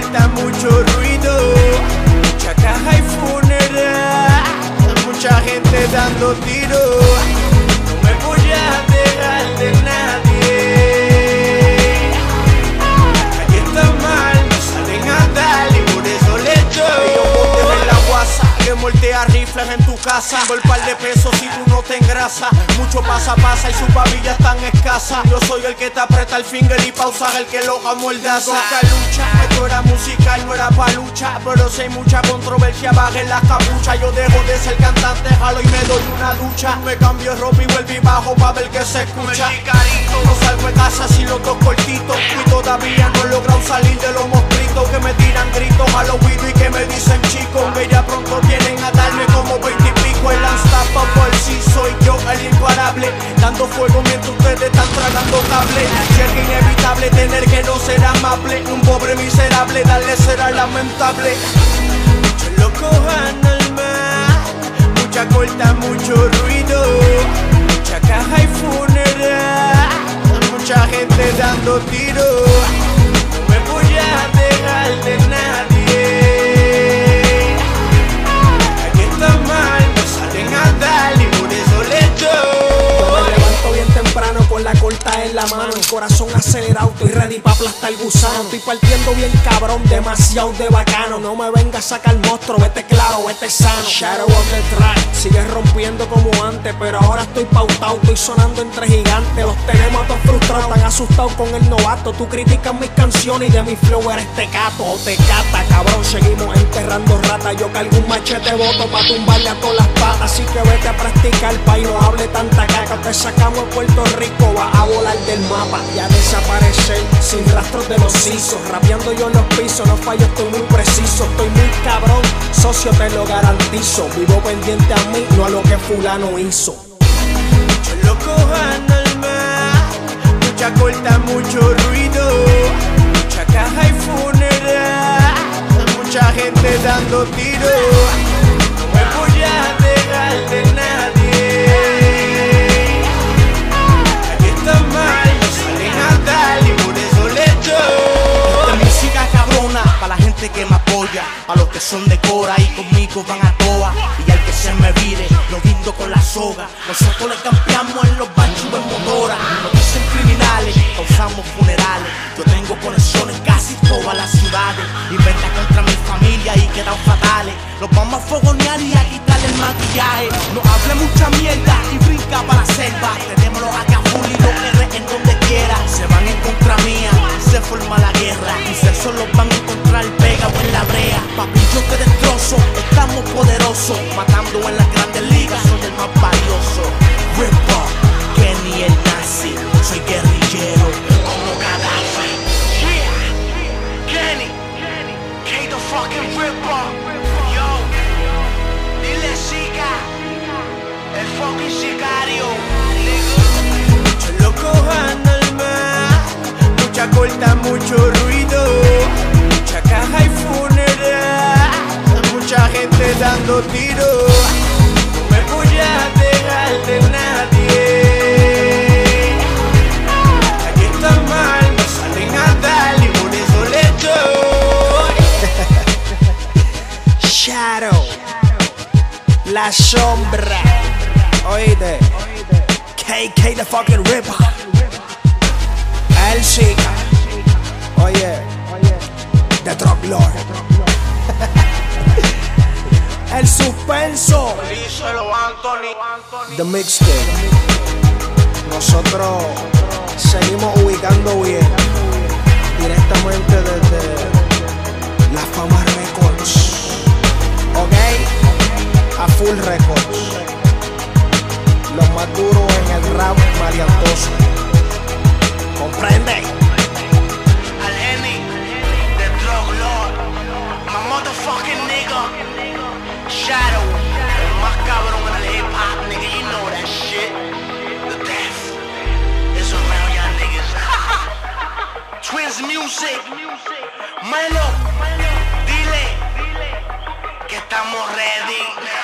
corta, mucho ruido, mucha caja y funeral, mucha gente dando tiros. No me voy a dejar de nadie. Aquí está mal, me salen a dar y por eso le doy. Yo botes en la guasa, que voltea rifles en tu casa. Tengo el par de pesos si tú no te engrasas. Mucho pasa y sus babillas tan escasas. Yo soy el que te aprieta el finger y pausa el que lo amordaza. Esta lucha, esto era musical, no era pa' lucha. Pero si hay mucha controversia, bajen las capuchas. Yo dejo de ser cantante, jalo y me doy una ducha. Me cambio de ropa y vuelvo y bajo pa' ver que se escucha. No salgo de casa si los dos cortitos. Y todavía no he logrado salir de los monstruitos que me tiran gritos al oído y que me dicen chico. Que ya pronto vienen a darme como 20 y pico. El unstoppable, sí soy yo el imparable, dando fuego mientras ustedes están tragando cable. Si es inevitable tener que no ser amable, un pobre miserable darle será lamentable. Muchos locos al mar, mucha corta, mucho ruido, mucha caja y funeral, mucha gente dando tiros. No me voy a dejar de nadie. Aquí está mal, me salen a dar y por eso le doy. Me levanto bien temprano con la corta en la mano, el corazón acelerado, estoy ready pa' aplastar gusano. Estoy partiendo bien cabrón, demasiado de bacano. No me venga a sacar monstruo, vete claro, vete sano. Shadow on the track, sigue rompiendo como antes, pero ahora estoy pautado, estoy sonando entre gigantes. Los tenemos a todos frustrados, tan asustados con el novato. Tú criticas mis canciones y de mi flow eres tecato o te cata, cabrón. Seguimos enterrando ratas, yo cargo un machete voto pa' tumbarle a todas las patas. Así que vete a practicar pa' y no hable tanta caca. Te sacamos en Puerto Rico, va a volar del mapa y a desaparecer sin rastros de los sisos. Rapeando yo en los pisos, no fallo, estoy muy preciso. Estoy muy cabrón, socio, te lo garantizo. Vivo pendiente a mí, no a lo que fulano hizo. Muchos locos al mar, mucha corta, mucho ruido, mucha caja y funeral, mucha gente dando tiros. No me voy a dejar de nadie. Aquí está mal, me salen a dar y por eso le doy. Esta música cabrona, pa' la gente que me apoya, pa' los que son de Cora y conmigo van a toa. Y al que se me vire, lo guindo con la soga. Nosotros le campeamos en los banchos en motora. Nos dicen criminales, causamos funerales. Yo tengo conexiones en casi todas las ciudades. Y venta contra mi familia y quedan fatales. Los vamos a fogonear y a quitarle el maquillaje. No hable mucha mierda y brinca para la selva. Tenemos los AK full y los R en donde quiera. Se van en contra mía, se forma la guerra. Y sexo los van a encontrar pegado en la brea. Papi, yo te destrozo, estamos poderosos. Matando en las grandes ligas, soy el más valioso. Ripper, Kenny el nazi, soy guerrillero como Gaddafi. Yeah, Kenny, K the fucking Ripper. Yo, dile chica, el fucking sicario, nigga. Muchos locos al mar, mucha corta, mucho ruido, mucha caja y funeral, mucha gente dando tiros. No me voy a dejar de nadie. Aquí está mal, me salen a dar y por eso le doy. Shadow, la sombra, oíste, KK the fucking Ripper, el Zika, oye, The Drug Lord, el suspenso, Díselo, Anthony. The Mixtape. Nosotros seguimos ubicando bien, directamente desde La Fama Records, ok, a Full Records, los más duros en el rap maleantoso, ¿comprende? Al Henny, The Drug Lord, my motherfucking nigga, Shadow, el más cabrón en el hip hop, nigga, you know that shit. The death is around y'all niggas. Twins Music, Melo, dile que estamos ready.